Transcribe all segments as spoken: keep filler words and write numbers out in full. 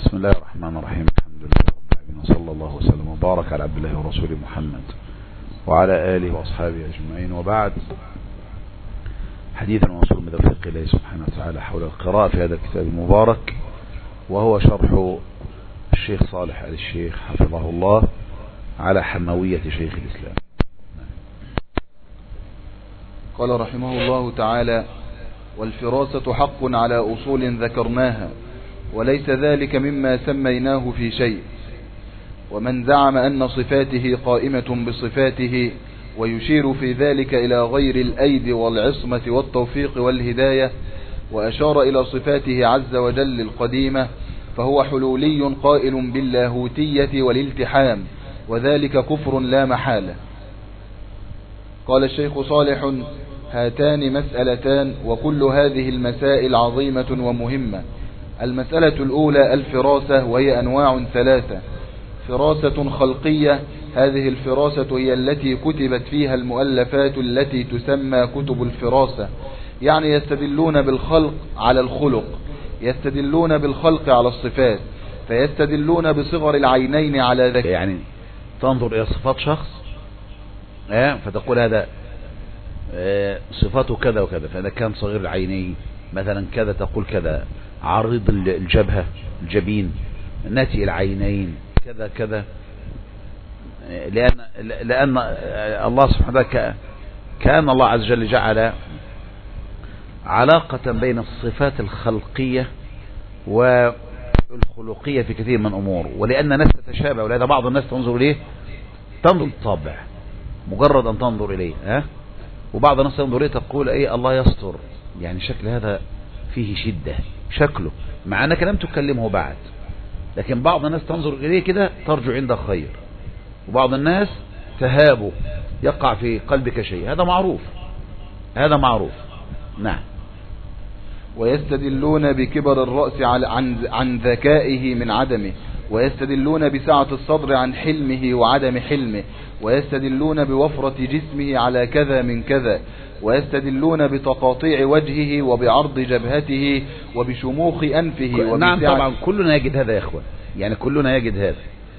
بسم الله الرحمن الرحيم. الحمد لله رب العالمين، وصلى الله وسلم وبارك على عبد الله ورسوله محمد وعلى آله وأصحابه أجمعين، وبعد. حديث موصول من الفقه الله سبحانه وتعالى حول القراءة في هذا الكتاب المبارك، وهو شرح الشيخ صالح آل الشيخ حفظه الله على حموية شيخ الإسلام. قال رحمه الله تعالى: والفراسة حق على أصول ذكرناها، وليس ذلك مما سميناه في شيء. ومن زعم أن صفاته قائمة بصفاته ويشير في ذلك إلى غير الأيد والعصمة والتوفيق والهداية، وأشار إلى صفاته عز وجل القديمة، فهو حلولي قائل باللاهوتية والالتحام، وذلك كفر لا محالة. قال الشيخ صالح: هاتان مسألتان، وكل هذه المسائل عظيمة ومهمة. المسألة الأولى الفراسة، وهي أنواع ثلاثة: فراسة خلقية، هذه الفراسة هي التي كتبت فيها المؤلفات التي تسمى كتب الفراسة، يعني يستدلون بالخلق على الخلق، يستدلون بالخلق على الصفات، فيستدلون بصغر العينين على ذلك، يعني تنظر إلى صفات شخص فتقول هذا صفاته كذا وكذا، فإذا كان صغير العينين مثلا كذا تقول كذا، عريض الجبهة الجبين، ناتئ العينين كذا كذا، لأن لأن الله سبحانه وتعالى كان الله عز وجل جعل علاقة بين الصفات الخلقية والخلقية في كثير من الأمور، ولأن الناس تتشابه، ولهذا بعض الناس تنظر إليه تنظر الطابع مجرد أن تنظر إليه، ها وبعض الناس تنظر إليه تقول إيه الله يستر، يعني شكل هذا فيه شدة شكله، مع أنك لم تكلمه بعد، لكن بعض الناس تنظر إليه كده ترجو عنده خير، وبعض الناس تهابه يقع في قلبك شيء، هذا معروف، هذا معروف. نعم. ويستدلون بكبر الرأس عن عن ذكائه من عدمه، ويستدلون بسعة الصدر عن حلمه وعدم حلمه، ويستدلون بوفرة جسمه على كذا من كذا، ويستدلون بتقاطيع وجهه وبعرض جبهته وبشموخ أنفه. نعم طبعا كلنا يجد هذا يا اخوان، يعني كلنا يجد هذا،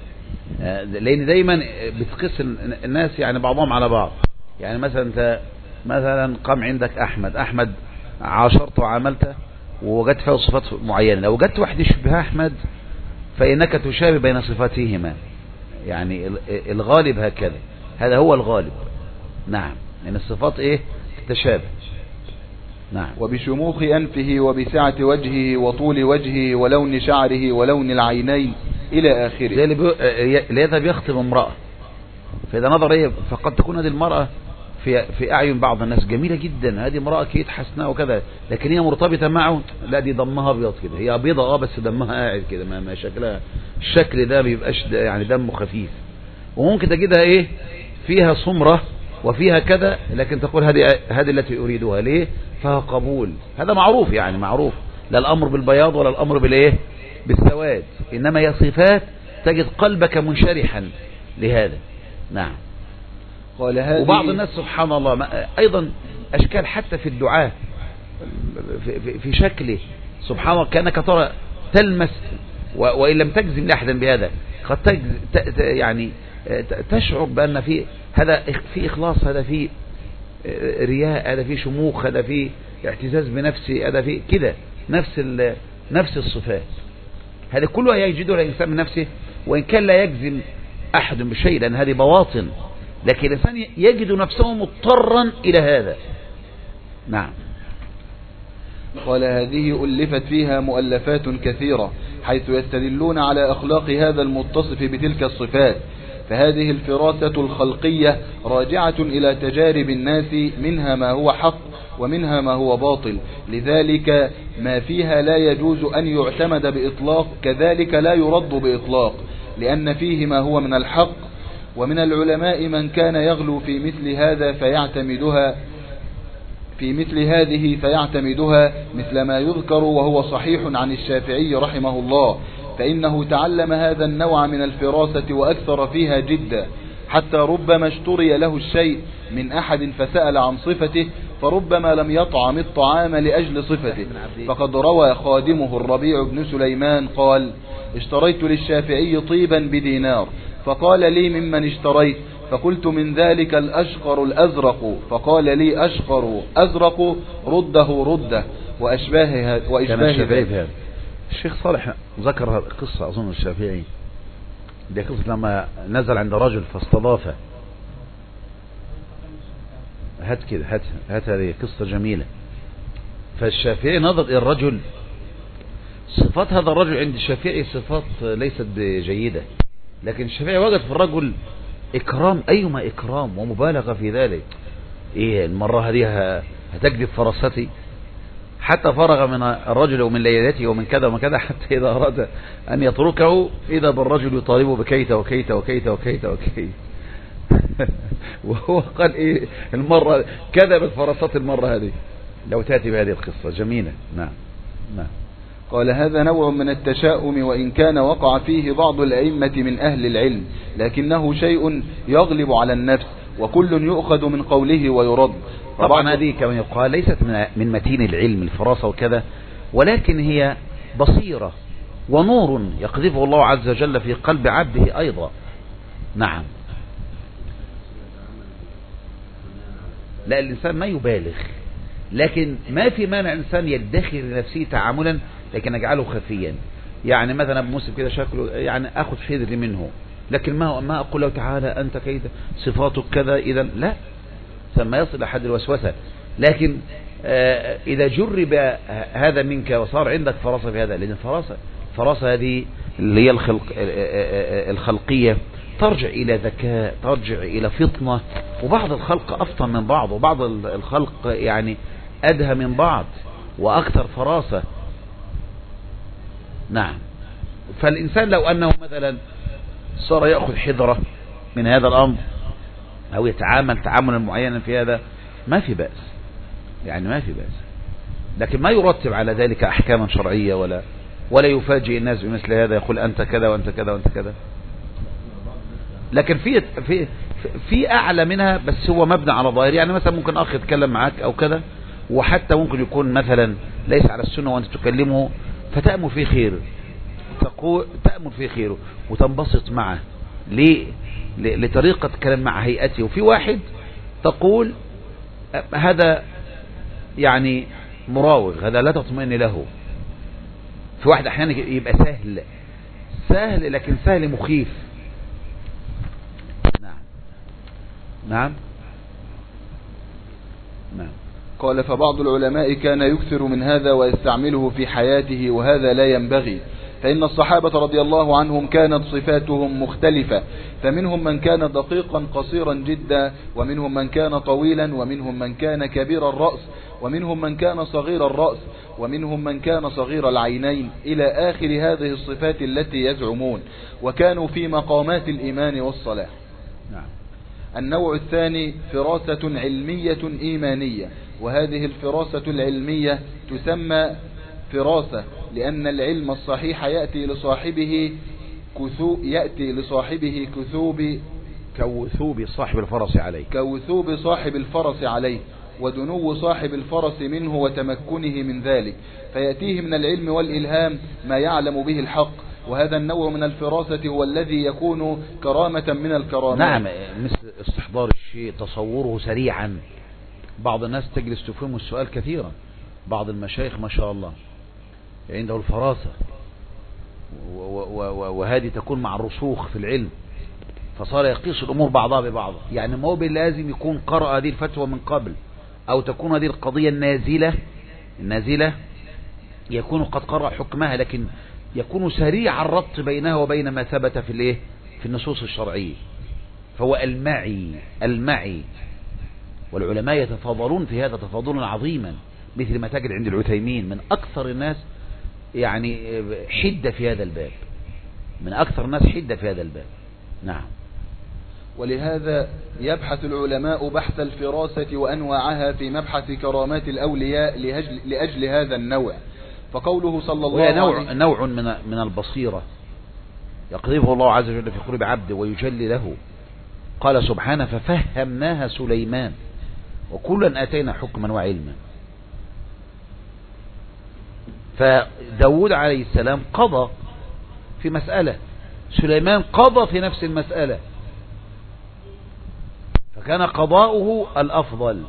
لأن دايما بتقيس الناس يعني بعضهم على بعض. يعني مثلا انت مثلا قام عندك أحمد أحمد عاشرت وعملت ووجدت فيه صفات معينة، لو وجدت واحد يشبه أحمد فإنك تشابه بين صفاتهما، يعني الغالب هكذا، هذا هو الغالب. نعم، يعني الصفات ايه تتشابه. نعم. وبشموخ أنفه وبسعة وجهه وطول وجهه ولون شعره ولون العينين إلى آخره. زي اللي بي... يذهب يخطب امرأة، فإذا نظر ايه فقد تكون هذه المرأة في في أعين بعض الناس جميلة جدا، هذه امرأة كيت حسناء وكذا، لكن هي مرتبطة معه، لا دي دمها ابيض كده، هي ابيضة اه بس دمها قاعد كده، ما, ما شكلها الشكل ده بيبقاش يعني دمه خفيف، وممكن تجدها ايه فيها سمرة وفيها كذا، لكن تقول هذه هذه التي أريدها، ليه؟ فيها قبول، هذا معروف، يعني معروف، لا الأمر بالبياض ولا الأمر بالإيه بالسواد، إنما هي صفات تجد قلبك منشرحا لهذا. نعم. وبعض الناس سبحان الله أيضا أشكال حتى في الدعاء في, في, في شكله سبحان الله، كأنك ترى تلمس وإن لم تجزم لأحدا بهذا، قد يعني تشعر بأن في هذا في إخلاص، هذا في رياء، هذا في شموخ، هذا في اعتزاز بنفسه، هذا في كده نفس نفس الصفات، هذا كله يجده الإنسان من نفسه، وإن كان لا يجزم أحد بشيء لأن هذه بواطن، لكن الإنسان يجد نفسه مضطرا إلى هذا. نعم. قال: هذه ألفت فيها مؤلفات كثيرة، حيث يستدلون على أخلاق هذا المتصف بتلك الصفات، فهذه الفراسة الخلقية راجعة إلى تجارب الناس، منها ما هو حق ومنها ما هو باطل، لذلك ما فيها لا يجوز أن يعتمد بإطلاق، كذلك لا يرد بإطلاق، لأن فيه ما هو من الحق. ومن العلماء من كان يغلو في مثل هذا فيعتمدها في مثل هذه فيعتمدها مثل ما يذكر، وهو صحيح عن الشافعي رحمه الله، فإنه تعلم هذا النوع من الفراسة وأكثر فيها جدا، حتى ربما اشتري له الشيء من أحد فسأل عن صفته، فربما لم يطعم الطعام لأجل صفته. فقد روى خادمه الربيع بن سليمان قال: اشتريت للشافعي طيبا بدينار، فقال لي ممن اشتريت؟ فقلت من ذلك الأشقر الأزرق، فقال لي أشقر أزرق رده رده وأشباه وإشباه ذلك. الشيخ صالح ذكر قصة أظن الشافعي، دي قصة لما نزل عند رجل فاستضافه. هات كده، هات هات هذه قصة جميلة. فالشافعي نظر إلى الرجل، صفات هذا الرجل عند الشافعي صفات ليست جيدة، لكن الشافعي وجد في الرجل إكرام، أيما إكرام ومبالغة في ذلك. إيه المرة هذه هتجذب فرستي؟ حتى فرغ من الرجل ومن ليلته ومن كذا ومن كذا، حتى إذا أراد أن يتركه إذا بالرجل يطالبه بكيت وكيت وكيت وكيت وكيت وهو قال إيه المرة كذبت فرست المرة هذه. لو تأتي بهذه القصة جميلة. نعم نعم. قال هذا نوع من التشاؤم، وإن كان وقع فيه بعض الأئمة من أهل العلم، لكنه شيء يغلب على النفس، وكل يؤخذ من قوله ويرد. طبعا هذه كما يقال ليست من متين العلم الفراسة وكذا، ولكن هي بصيرة ونور يقذفه الله عز وجل في قلب عبده أيضا. نعم. لا الإنسان ما يبالغ، لكن ما في مانع الإنسان يدخر لنفسه تعاملا لكن أجعله خفيا. يعني مثلا ابو مسلم كده شكله يعني أخذ حذري منه، لكن ما ما أقول له تعالى أنت كيف صفاتك كذا، إذا لا ثم يصل أحد الوسوسة. لكن آه إذا جرب هذا منك وصار عندك فراسة في هذا، لأن الفراسة الفراسة هذه اللي هي الخلق الخلقية ترجع إلى ذكاء، ترجع إلى فطنة، وبعض الخلق أفطن من بعض، وبعض الخلق يعني أدهى من بعض وأكثر فراسة. نعم. فالإنسان لو أنه مثلا صار يأخذ حذره من هذا الأمر أو يتعامل تعاملا معينا في هذا ما في بأس، يعني ما في بأس، لكن ما يرتب على ذلك أحكاما شرعية ولا ولا يفاجئ الناس بمثل هذا، يقول أنت كذا وأنت كذا وأنت كذا. لكن في في في أعلى منها، بس هو مبنى على ظاهر. يعني مثلا ممكن أخ يتكلم معك أو كذا، وحتى ممكن يكون مثلا ليس على السنة وأنت تكلمه، فتأمل في خير، تقول تأمل في خيره وتنبسط معه ليه؟ لطريقة كلام مع هيئته. وفي واحد تقول هذا يعني مراوغ، هذا لا تطمئن له. في واحد أحيانا يبقى سهل سهل لكن سهل مخيف. نعم نعم نعم. قال فبعض العلماء كان يكثر من هذا ويستعمله في حياته، وهذا لا ينبغي، فإن الصحابة رضي الله عنهم كانت صفاتهم مختلفة، فمنهم من كان دقيقا قصيرا جدا، ومنهم من كان طويلا، ومنهم من كان كبير الرأس، ومنهم من كان صغير الرأس، ومنهم من كان صغير العينين، إلى آخر هذه الصفات التي يزعمون، وكانوا في مقامات الإيمان والصلاح. نعم. النوع الثاني فراسة علمية إيمانية، وهذه الفراسة العلمية تسمى فراسة لأن العلم الصحيح يأتي لصاحبه كثوب يأتي لصاحبه كثوب كوثوب صاحب الفرس عليه كوثوب صاحب الفرس عليه ودنو صاحب الفرس منه وتمكنه من ذلك، فيأتيه من العلم والإلهام ما يعلم به الحق، وهذا النوع من الفراسة هو الذي يكون كرامة من الكرامات. نعم، مثل استحضار الشيء، تصوره سريعا. بعض الناس تجلس تفهم السؤال كثيرا، بعض المشايخ ما شاء الله عنده الفراسة، وهذه تكون مع الرسوخ في العلم، فصار يقيس الأمور بعضها ببعض. يعني ما هو لازم يكون قرأ هذه الفتوى من قبل، أو تكون هذه القضية النازلة النازلة يكون قد قرأ حكمها، لكن يكون سريع الربط بينها وبين ما ثبت في الايه في النصوص الشرعية، فهو المعي المعي والعلماء يتفاضلون في هذا تفاضلا عظيما، مثل ما تجد عند العثيمين من أكثر الناس يعني حدة في هذا الباب، من أكثر الناس حدة في هذا الباب. نعم. ولهذا يبحث العلماء بحث الفراسة وأنواعها في مبحث كرامات الأولياء لأجل, لأجل هذا النوع. فقوله صلى الله عليه نوع, نوع من, من البصيرة يقذفه الله عز وجل في قلوب عبده ويجلي له. قال سبحانه ففهمناها سليمان وكلا آتينا حكما وعلما. فداود عليه السلام قضى في مسألة، سليمان قضى في نفس المسألة، فكان قضاؤه الأفضل،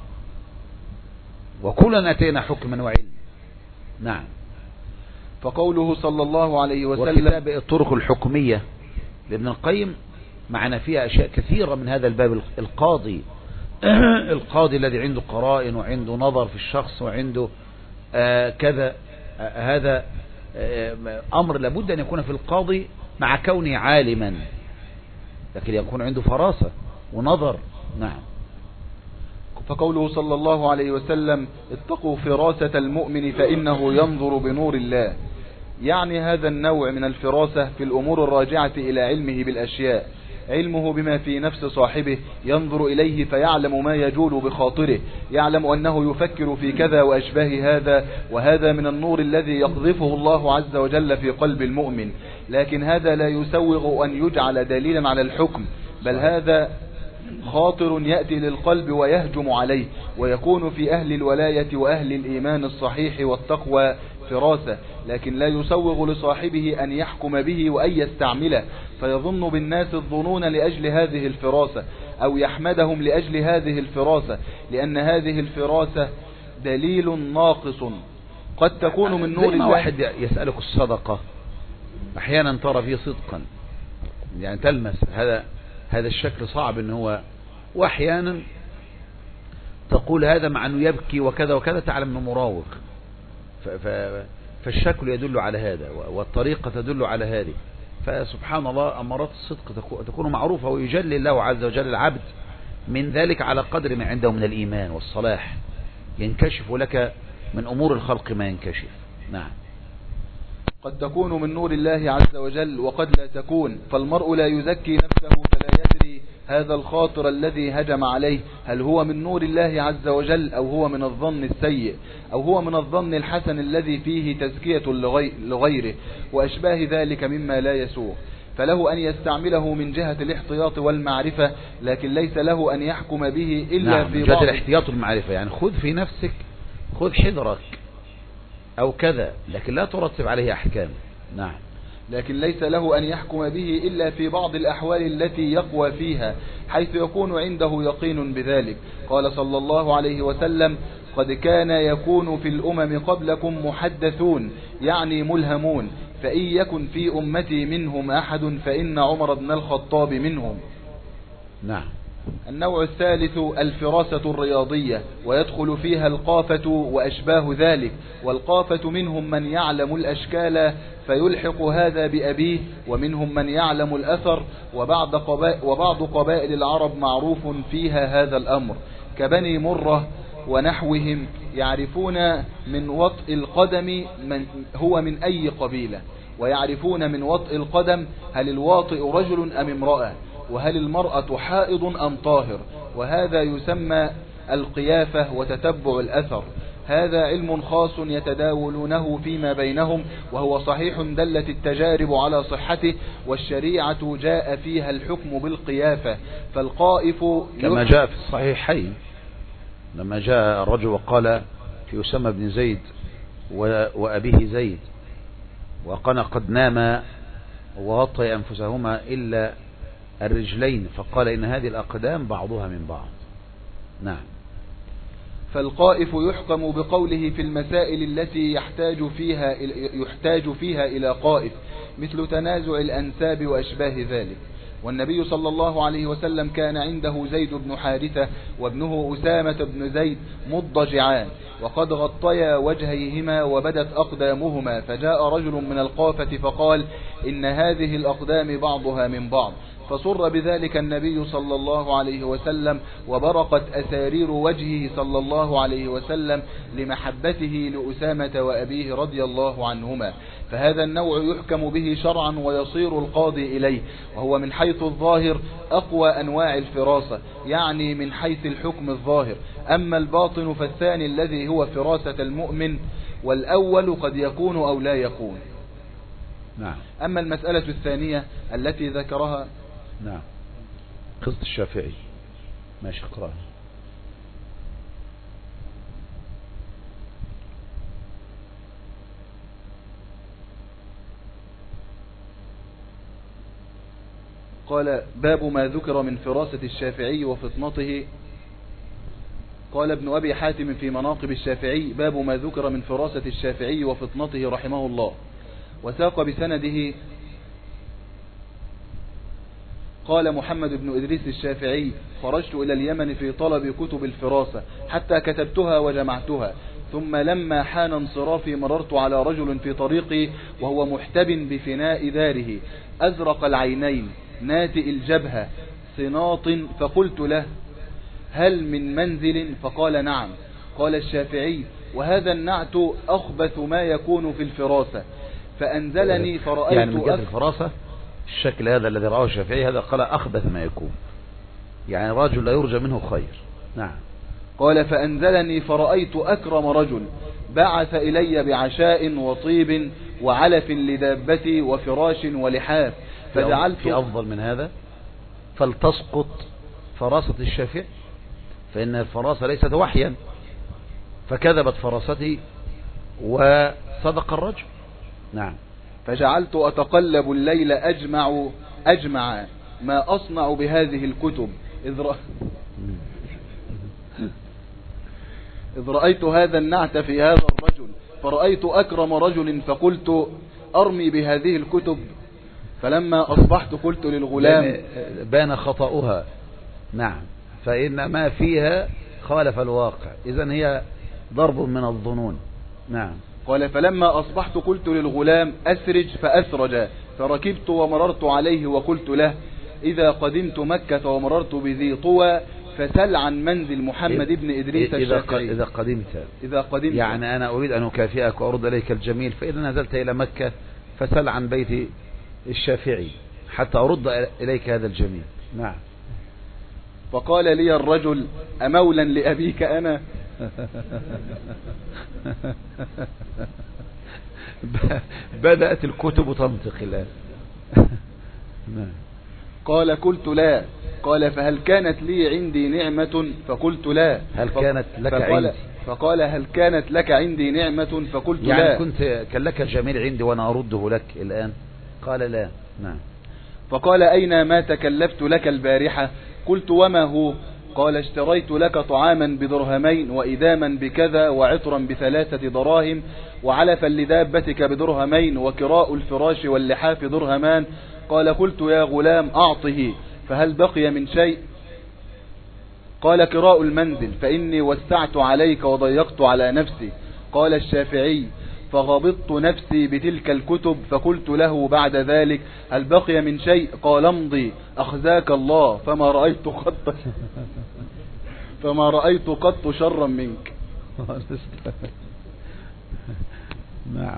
وكلنا أتينا حكما وعلم. نعم. فقوله صلى الله عليه وسلم وكتاب الطرق الحكمية لابن القيم معنا فيها أشياء كثيرة من هذا الباب. القاضي القاضي الذي عنده قرائن وعنده نظر في الشخص وعنده آه كذا، آه هذا آه أمر لابد أن يكون في القاضي مع كونه عالما، لكن يكون عنده فراسة ونظر. نعم. فقوله صلى الله عليه وسلم اتقوا فراسة المؤمن فإنه ينظر بنور الله، يعني هذا النوع من الفراسة في الأمور الراجعة إلى علمه بالأشياء، علمه بما في نفس صاحبه، ينظر إليه فيعلم ما يجول بخاطره، يعلم أنه يفكر في كذا وأشباه هذا، وهذا من النور الذي يقذفه الله عز وجل في قلب المؤمن. لكن هذا لا يسوغ أن يجعل دليلا على الحكم، بل هذا خاطر يأتي للقلب ويهجم عليه، ويكون في أهل الولاية وأهل الإيمان الصحيح والتقوى فراسة، لكن لا يسوغ لصاحبه أن يحكم به وأن يستعمله، فيظن بالناس الظنون لأجل هذه الفراسة، أو يحمدهم لأجل هذه الفراسة، لأن هذه الفراسة دليل ناقص قد تكون من نور الله. واحد يسألك الصدقة أحيانا ترى فيه صدقا، يعني تلمس هذا هذا الشكل صعب ان هو، واحيانا تقول هذا مع انه يبكي وكذا وكذا، تعلم انه مراوغ، فالشكل يدل على هذا والطريقة تدل على هذه. فسبحان الله أمارات الصدق تكون معروفة، ويجلي الله عز وجل العبد من ذلك على قدر ما عنده من الإيمان والصلاح، ينكشف لك من أمور الخلق ما ينكشف. نعم. قد تكون من نور الله عز وجل وقد لا تكون، فالمرء لا يزكي نفسه فلا يدري هذا الخاطر الذي هجم عليه هل هو من نور الله عز وجل أو هو من الظن السيء أو هو من الظن الحسن الذي فيه تزكية لغيره وأشباه ذلك مما لا يسوغ. فله أن يستعمله من جهة الاحتياط والمعرفة، لكن ليس له أن يحكم به إلا نعم في من جهة بعض الاحتياط والمعرفة، يعني خذ في نفسك، خذ حذرك أو كذا، لكن لا ترتب عليه أحكام. نعم. لكن ليس له أن يحكم به إلا في بعض الأحوال التي يقوى فيها، حيث يكون عنده يقين بذلك. قال صلى الله عليه وسلم قد كان يكون في الأمم قبلكم محدثون، يعني ملهمون، فإن يكن في أمتي منهم أحد فإن عمر بن الخطاب منهم. نعم. النوع الثالث الفراسة الرياضية، ويدخل فيها القافة وأشباه ذلك. والقافة منهم من يعلم الأشكال فيلحق هذا بأبيه، ومنهم من يعلم الأثر، وبعض قبائل, وبعض قبائل العرب معروف فيها هذا الأمر كبني مرة ونحوهم، يعرفون من وطء القدم من هو من أي قبيلة، ويعرفون من وطء القدم هل الواطئ رجل أم امرأة، وهل المرأة حائض أم طاهر، وهذا يسمى القيافة وتتبع الأثر. هذا علم خاص يتداولونه فيما بينهم، وهو صحيح دلت التجارب على صحته، والشريعة جاء فيها الحكم بالقيافة. فالقائف كما جاء في الصحيحين لما جاء الرجل وقال في أسامة بن زيد وأبيه زيد وقنا قد ناما وغطي أنفسهما إلا الرجلين، فقال إن هذه الأقدام بعضها من بعض. نعم. فالقائف يحكم بقوله في المسائل التي يحتاج فيها يحتاج فيها إلى قائف، مثل تنازع الأنساب وأشباه ذلك. والنبي صلى الله عليه وسلم كان عنده زيد بن حارثة وابنه أسامة بن زيد مضجعان، وقد غطيا وجهيهما وبدت أقدامهما، فجاء رجل من القافة فقال إن هذه الأقدام بعضها من بعض، فسر بذلك النبي صلى الله عليه وسلم، وبرقت أسارير وجهه صلى الله عليه وسلم لمحبته لأسامة وأبيه رضي الله عنهما. فهذا النوع يحكم به شرعا ويصير القاضي إليه، وهو من حيث الظاهر أقوى أنواع الفراسة، يعني من حيث الحكم الظاهر. أما الباطن فالثاني الذي هو فراسة المؤمن، والأول قد يكون أو لا يكون. نعم. أما المسألة الثانية التي ذكرها، نعم، قصة الشافعي. ماشي، اقرأ. قال باب ما ذكر من فراسة الشافعي وفطنته. قال ابن أبي حاتم في مناقب الشافعي باب ما ذكر من فراسة الشافعي وفطنته رحمه الله. وساق بسنده قال محمد بن إدريس الشافعي خرجت إلى اليمن في طلب كتب الفراسة حتى كتبتها وجمعتها، ثم لما حان انصرافي مررت على رجل في طريقي وهو محتب بفناء داره أزرق العينين ناتئ الجبهة صناط، فقلت له هل من منزل؟ فقال نعم. قال الشافعي وهذا النعت أخبث ما يكون في الفراسة، فأنزلني فرأيت يعني من جهة الفراسة الشكل هذا الذي رآه الشافعي هذا قال أخبث ما يكون، يعني رجل لا يرجى منه خير. نعم. قال فأنزلني فرأيت أكرم رجل بعث إلي بعشاء وطيب وعلف لدابتي وفراش ولحاف، فجعلت في أفضل من هذا فلتسقط فراسة الشافعي، فإن الفراسة ليست وحيا، فكذبت فراستي وصدق الرجل. نعم. فجعلت أتقلب الليل أجمع أجمع ما أصنع بهذه الكتب، إذ, رأ... إذ رأيت هذا النعت في هذا الرجل، فرأيت أكرم رجل فقلت أرمي بهذه الكتب، فلما أصبحت قلت للغلام بان خطأها. نعم. فإن ما فيها خالف الواقع، إذن هي ضرب من الظنون. نعم. قال فلما أصبحت قلت للغلام أسرج فأسرج، فركبت ومررت عليه وقلت له إذا قدمت مكة ومررت بذي طوى فسل عن منزل محمد بن إدريس الشافعي. إذا قدمت إذا قدمت يعني أنا أريد أن أكافئك وأرد إليك الجميل، فإذا نزلت إلى مكة فسل عن بيت الشافعي حتى أرد إليك هذا الجميل. نعم. فقال لي الرجل أمولا لأبيك أنا؟ بدأت الكتب تنطق الآن. قال قلت لا. قال فهل كانت لي عندي نعمة؟ فقلت لا. هل كانت لك فقال عندي؟ فقال هل كانت لك عندي نعمة؟ فقلت يعني لا. يعني كنت كان لك جميل عندي وأنا أرده لك الآن؟ قال لا. نعم. فقال أين ما تكلفت لك البارحة؟ قلت وما هو؟ قال اشتريت لك طعاما بدرهمين وإداما بكذا وعطرا بثلاثة دراهم وعلفا لدابتك بدرهمين وكراء الفراش واللحاف درهمان. قال قلت يا غلام أعطه، فهل بقي من شيء؟ قال كراء المنزل، فإني وسعت عليك وضيقت على نفسي. قال الشافعي فغبطت نفسي بتلك الكتب، فقلت له بعد ذلك هل بقي من شيء؟ قال امضي أخزاك الله، فما رأيت قط فما رأيت قط شرا منك. نعم.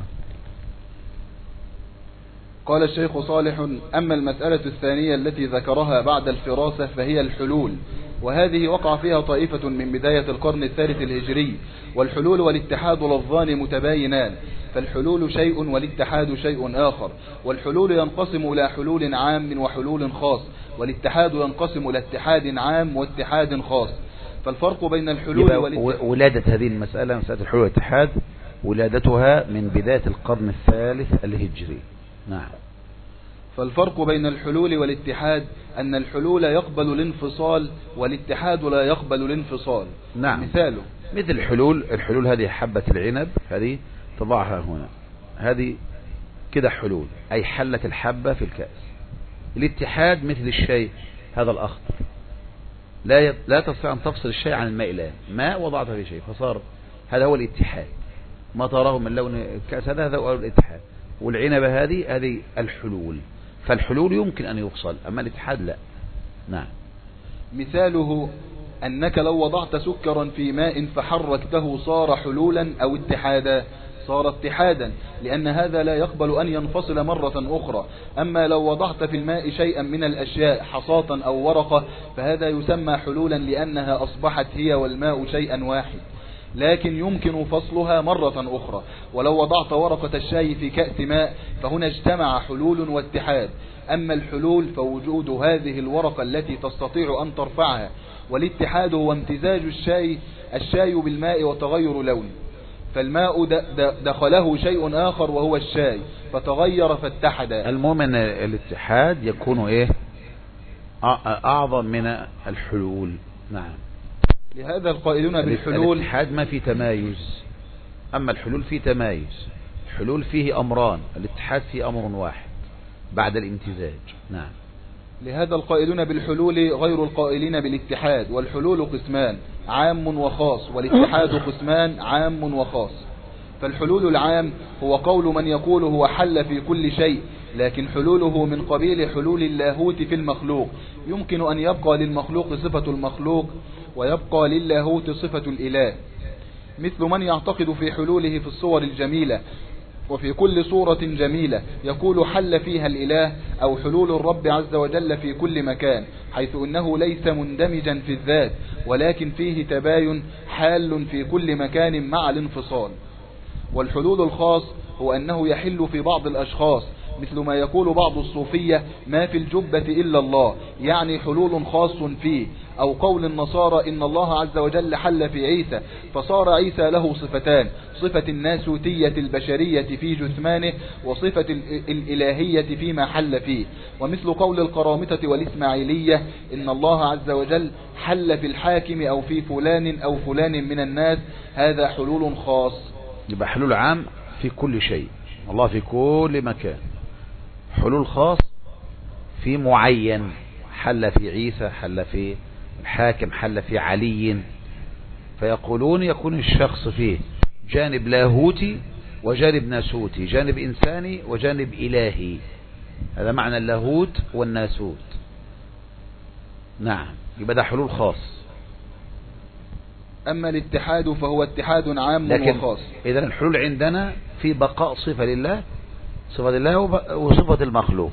قال الشيخ صالح أما المسألة الثانية التي ذكرها بعد الفراسة فهي الحلول، وهذه وقع فيها طائفة من بداية القرن الثالث الهجري. والحلول والاتحاد لفظان متباينان، فالحلول شيء والاتحاد شيء آخر. والحلول ينقسم إلى حلول عام وحلول خاص، والاتحاد ينقسم إلى اتحاد عام واتحاد خاص. فالفرق بين الحلول والاتحاد، ولادة هذه المسألة مسألة الحلول والاتحاد ولادتها من بداية القرن الثالث الهجري. نعم. فالفرق بين الحلول والاتحاد أن الحلول يقبل الانفصال والاتحاد لا يقبل الانفصال. نعم. مثاله مثل الحلول الحلول هذه حبة العنب، هذه تضعها هنا، هذه كده حلول، أي حلت الحبة في الكأس. الاتحاد مثل الشيء هذا الأخضر، لا لا تستطيع أن تفصل الشيء عن الماء، لا ماء وضعته في شيء فصار، هذا هو الاتحاد. ما تراه من لون الكأس هذا هذا هو الاتحاد. والعنبة هذه هذه الحلول. فالحلول يمكن أن يفصل، أما الاتحاد لا. نعم. مثاله أنك لو وضعت سكرا في ماء فحركته صار حلولا أو اتحادا، صار اتحادا، لأن هذا لا يقبل أن ينفصل مرة أخرى. أما لو وضعت في الماء شيئا من الأشياء حصاة أو ورقة فهذا يسمى حلولا، لأنها أصبحت هي والماء شيئا واحد، لكن يمكن فصلها مرة أخرى. ولو وضعت ورقة الشاي في كأس ماء فهنا اجتمع حلول واتحاد. أما الحلول فوجود هذه الورقة التي تستطيع أن ترفعها، والاتحاد هو امتزاج الشاي الشاي بالماء وتغير لونه، فالماء دخله شيء آخر وهو الشاي فتغير فاتحد. المهم أن الاتحاد يكون إيه؟ أعظم من الحلول. نعم. لهذا القائلون بالحلول الاتحاد ما في تمايز، أما الحلول في تمايز. الحلول فيه أمران، الاتحاد فيه أمر واحد بعد الامتزاج. نعم. لهذا القائلون بالحلول غير القائلين بالاتحاد، والحلول قسمان عام وخاص، والاتحاد قسمان عام وخاص. فالحلول العام هو قول من يقول هو حل في كل شيء، لكن حلوله من قبيل حلول اللاهوت في المخلوق، يمكن أن يبقى للمخلوق صفة المخلوق ويبقى للاهوت صفة الإله، مثل من يعتقد في حلوله في الصور الجميلة وفي كل صورة جميلة يقول حل فيها الإله، أو حلول الرب عز وجل في كل مكان، حيث إنه ليس مندمجا في الذات ولكن فيه تباين حال في كل مكان مع الانفصال. والحلول الخاص هو أنه يحل في بعض الأشخاص، مثل ما يقول بعض الصوفية ما في الجبة إلا الله، يعني حلول خاص فيه، أو قول النصارى إن الله عز وجل حل في عيسى فصار عيسى له صفتان، صفة الناسوتية البشرية في جثمانه وصفة الإلهية فيما حل فيه. ومثل قول القرامطة والإسماعيلية إن الله عز وجل حل في الحاكم أو في فلان أو فلان من الناس، هذا حلول خاص. يبقى حلول عام في كل شيء، الله في كل مكان. حلول خاص في معين، حل في عيسى، حل في الحاكم، حل في علي. فيقولون يكون الشخص فيه جانب لاهوتي وجانب ناسوتي، جانب إنساني وجانب إلهي، هذا معنى اللاهوت والناسوت. نعم. يبقى ده حلول خاص. أما الاتحاد فهو اتحاد عام لكن وخاص. إذن الحلول عندنا في بقاء صفة لله، صفة لله وصفة المخلوق.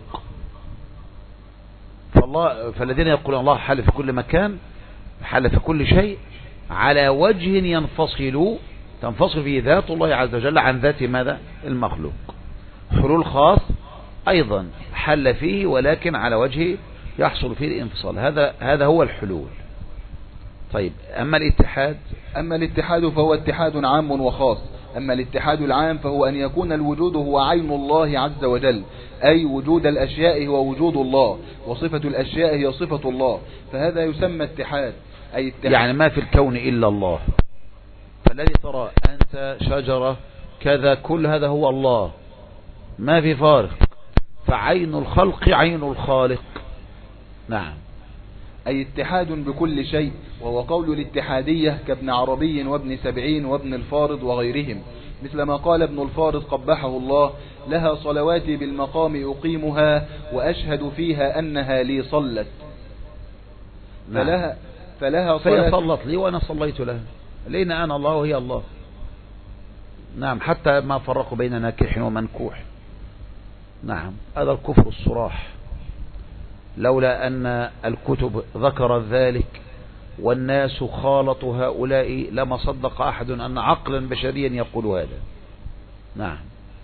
فالله فالذين يقولون الله حل في كل مكان، حل في كل شيء، على وجه ينفصل تنفصل فيه ذات الله عز وجل عن ذات ماذا؟ المخلوق. حلول خاص أيضا حل فيه ولكن على وجه يحصل فيه الانفصال، هذا هذا هو الحلول. طيب أما الاتحاد أما الاتحاد فهو اتحاد عام وخاص. أما الاتحاد العام فهو أن يكون الوجود هو عين الله عز وجل، أي وجود الأشياء هو وجود الله، وصفة الأشياء هي صفة الله، فهذا يسمى اتحاد. أي اتحاد يعني ما في الكون إلا الله، فالذي ترى أنت شجرة كذا كل هذا هو الله، ما في فارق، فعين الخلق عين الخالق. نعم. أي اتحاد بكل شيء، وهو قول الاتحادية كابن عربي وابن سبعين وابن الفارض وغيرهم، مثل ما قال ابن الفارض قبحه الله لها صلواتي بالمقام أقيمها وأشهد فيها أنها لي صلت. نعم. فلها, فلها فهي صلت لي وأنا صليت لها، لأن أنا الله وهي الله. نعم. حتى ما فرقوا بين ناكح ومنكوح. نعم. هذا الكفر الصراح، لولا أن الكتب ذكرت ذلك والناس خالطوا هؤلاء لما صدق أحد أن عقلا بشريا يقول هذا. نعم.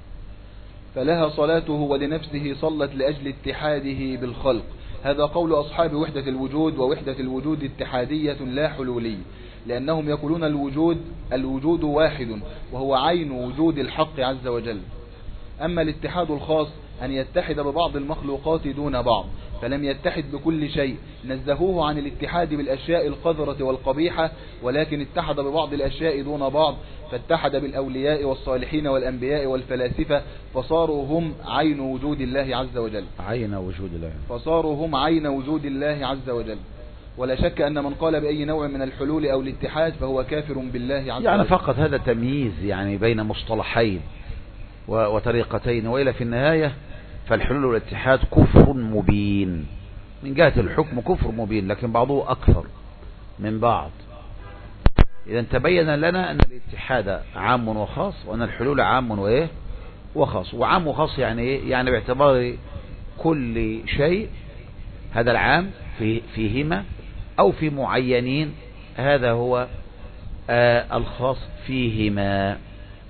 فلها صلاته ولنفسه صلت لأجل اتحاده بالخلق. هذا قول أصحاب وحدة الوجود، ووحدة الوجود اتحادية لا حلولي، لأنهم يقولون الوجود الوجود واحد وهو عين وجود الحق عز وجل. أما الاتحاد الخاص أن يتحد ببعض المخلوقات دون بعض، فلم يتحد بكل شيء، نزهوه عن الاتحاد بالأشياء القذرة والقبيحة، ولكن اتحد ببعض الأشياء دون بعض، فاتحد بالأولياء والصالحين والأنبياء والفلاسفة، فصاروا هم عين وجود الله عز وجل. عين وجود الله. فصاروا هم عين وجود الله عز وجل. ولا شك أن من قال بأي نوع من الحلول أو الاتحاد فهو كافر بالله عز وجل. يعني فقط هذا تمييز يعني بين مصطلحين وطريقتين، وإلى في النهاية فالحلول والاتحاد كفر مبين من جهة الحكم، كفر مبين، لكن بعضه أكثر من بعض. إذا تبين لنا أن الاتحاد عام وخاص، وأن الحلول عام وإيه وخاص. وعام وخاص يعني إيه؟ يعني باعتبار كل شيء، هذا العام في فيهما، أو في معينين هذا هو آه الخاص فيهما.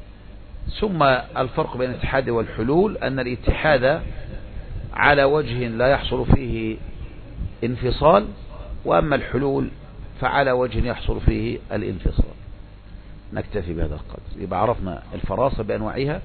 ثم الفرق بين الاتحاد والحلول أن الاتحاد على وجه لا يحصل فيه انفصال، وأما الحلول فعلى وجه يحصل فيه الانفصال. نكتفي بهذا القدر. يبقى عرفنا الفراسة بأنواعها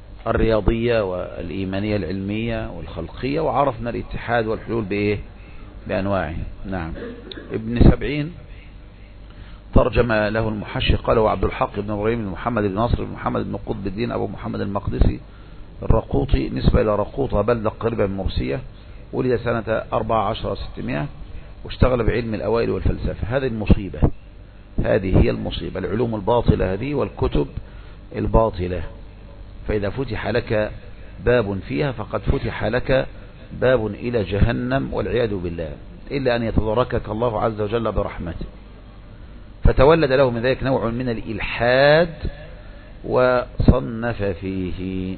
الرياضية والإيمانية العلمية والخلقية، وعرفنا الاتحاد والحلول بإيه بأنواعه. نعم. ابن سبعين ترجم له المحشي قال: وعبد الحق بن إبراهيم بن محمد بن نصر بن محمد بن قطب الدين أبو محمد المقدسي الرقوطي، نسبة إلى رقوطة بلدة قريبة من مرسية، ولد سنة أربعة عشر ستمائة، واشتغل بعلم الأوائل والفلسفة. هذه المصيبة، هذه هي المصيبة، العلوم الباطلة هذه والكتب الباطلة. فإذا فتح لك باب فيها فقد فتح لك باب إلى جهنم والعياذ بالله، إلا أن يتداركك الله عز وجل برحمته. فتولد له من ذلك نوع من الإلحاد وصنف فيه.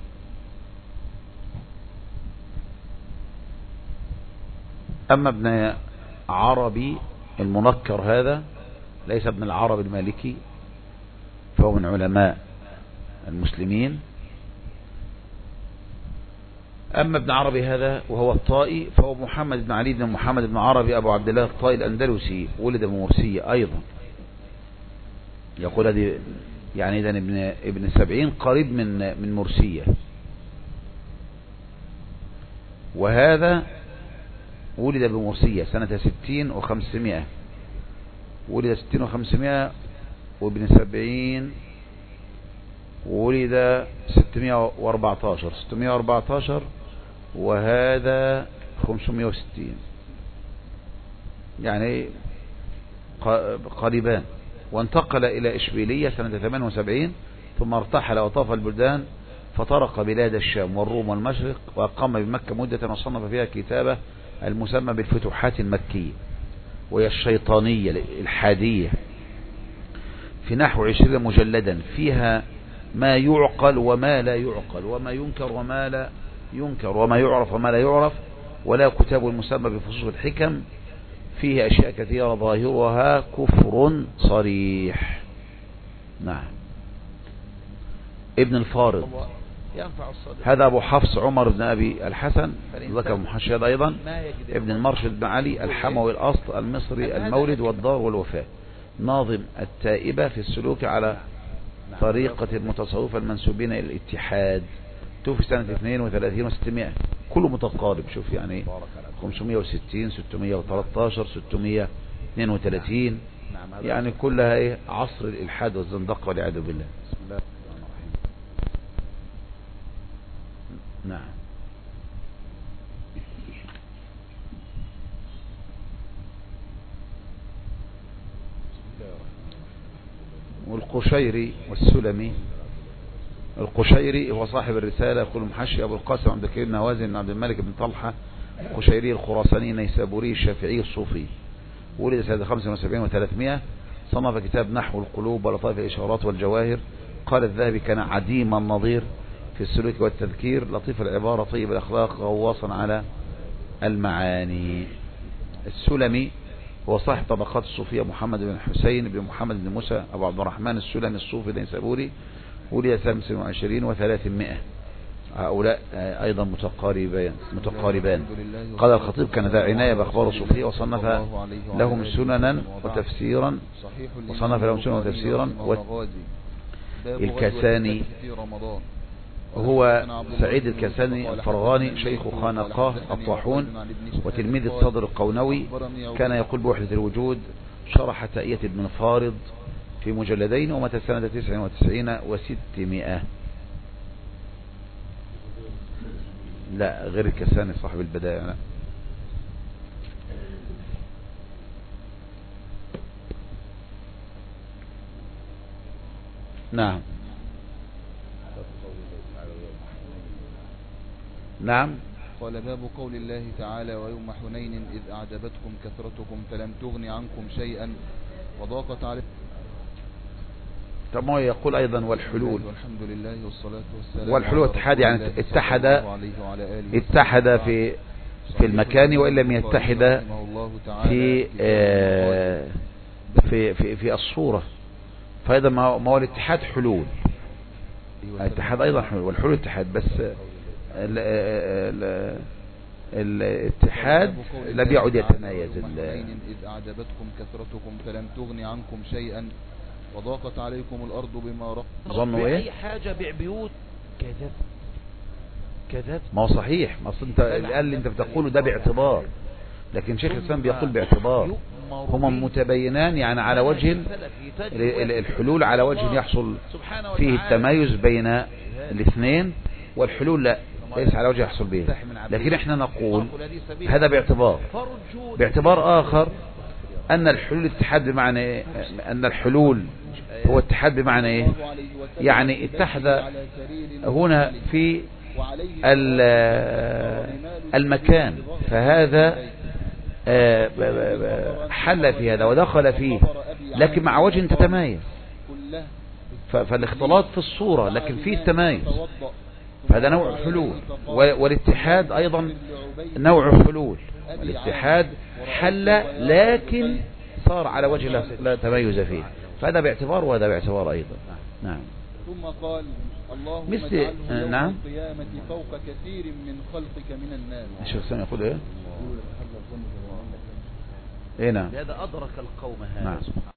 أما ابن عربي المنكر هذا ليس ابن العربي المالكي، فهو من علماء المسلمين. أما ابن عربي هذا وهو الطائي فهو محمد بن علي بن محمد بن عربي أبو عبد الله الطائي الأندلسي، ولد بمرسية أيضا. يقول هذه يعني إذن ابن ابن سبعين قريب من من مرسية، وهذا ولد بمرسية سنة ستين وخمسمائة، ولد ستين وخمسمائة، وابن سبعين ولد ستمائة وأربعة عشر ستمائة وأربعة عشر، وهذا خمسمائة وستين، يعني قريبان. وانتقل إلى إشبيلية سنة ثمانية وسبعين، ثم ارتحل وطاف البلدان فطرق بلاد الشام والروم والمشرق، وأقام بمكة مدة وصنف فيها كتابة المسمى بالفتوحات المكية، وهي الشيطانية الحادية، في نحو عشرين مجلدا، فيها ما يعقل وما لا يعقل، وما ينكر وما لا ينكر، وما يعرف وما لا يعرف. ولا كتاب المسمى بفصوص الحكم، فيه أشياء كثيرة ظاهرها كفر صريح. نعم. ابن الفارض هذا أبو حفص عمر بن أبي الحسن، ذكر محشد أيضا، ابن المرشد بن علي الحموي الأصل المصري، المولد والدار والوفاة، ناظم التائبة في السلوك على طريقة المتصوفة المنسوبين إلى الاتحاد، توفي سنة اثنين وثلاثين وستمائة، كله متقارب. شوف يعني خمسمائة وستين، ستمائة وثلاثة عشر، ستمائة واثنين وثلاثين، يعني كلها ايه عصر الإلحاد والزندقة والعياذ بالله. بسم الله الرحمن الرحيم. نعم. والقشيري والسلمي. القشيري هو صاحب الرسالة، يقول المحشي أبو القاسم عبد الكريم نوازي بن عبد الملك بن طلحة القشيري الخراساني النيسابوري الشافعي الصوفي، ولد سنة خمسة وسبعين وثلاثمائة، صنف كتاب نحو القلوب ولطائف الإشارات والجواهر. قال الذهبي: كان عديم النظير في السلوك والتذكير، لطيف العبارة، طيب الأخلاق، غواصا على المعاني. السلمي هو صاحب طبقات الصوفية محمد بن حسين بن محمد بن موسى أبو عبد الرحمن السلمي الصوفي النيسابوري، ولد خمسة وعشرين وثلاثمائة. هؤلاء أيضا متقاربان متقاربان. قال الخطيب: كان ذا عناية بأخبار الصوفية، وصنف لهم سننا وتفسيرا وصنف لهم سننا وتفسيرا. الكساني هو سعيد الكساني الفرغاني، شيخ خانقاه الطاحون وتلميذ الصدر القونوي، كان يقول بوحدة الوجود، شرح تأية ابن الفارض في مجلدين، ومات سنة تسع وتسعين وستمائة. لا، غير الكساني صاحب البداية. لا. نعم. نعم. قال: باب قول الله تعالى: ويوم حنين إذ أعجبتكم كثرتكم فلم تغن عنكم شيئا وضاقت عليكم. طب ما يقول أيضا والحلول، والحمد لله والصلاة والسلام. والحلول اتحاد، يعني اتحد اتحد في في المكان، وإن لم يتحد في آه في في في الصورة، فأيضا ما هو الاتحاد حلول، الاتحاد أيضا حلول، والحلول اتحاد، بس ال ال الاتحاد لا يعود يتميز. إذ أعجبتكم كثرتكم فلم تغن عنكم شيئا وضاقت عليكم الأرض بما رحبت. ظنوا ايه؟ اي حاجة بيع بيوت كذب كذب. ما هو صحيح، ما اصل انت اللي قال اللي انت بتقوله ده باعتبار، لكن شيخ الإسلام بيقول باعتبار هما متبينان، يعني على وجه الحلول على وجه يحصل فيه التمايز بين الاثنين، والحلول لا ليس على وجه يحصل به. لكن احنا نقول هذا باعتبار باعتبار آخر أن الحلول اتحاد بمعنى إيه؟ أن الحلول هو اتحاد بمعنى إيه؟ يعني اتحد هنا في المكان، فهذا حل في هذا ودخل فيه، لكن مع وجه تتمايز. فالاختلاط في الصورة لكن فيه التمايز، فهذا نوع حلول. والاتحاد أيضا نوع حلول. الاتحاد حل لكن صار على وجه لا تميز فيه، فهذا باعتبار وهذا باعتبار أيضا. نعم. ثم قال اللهم مثل اجعله يوم نعم القيامة فوق كثير من خلقك من الناس. الشيخ الإسلام يقول ايه؟ ايه نعم. هذا أدرك القوم هذا. نعم.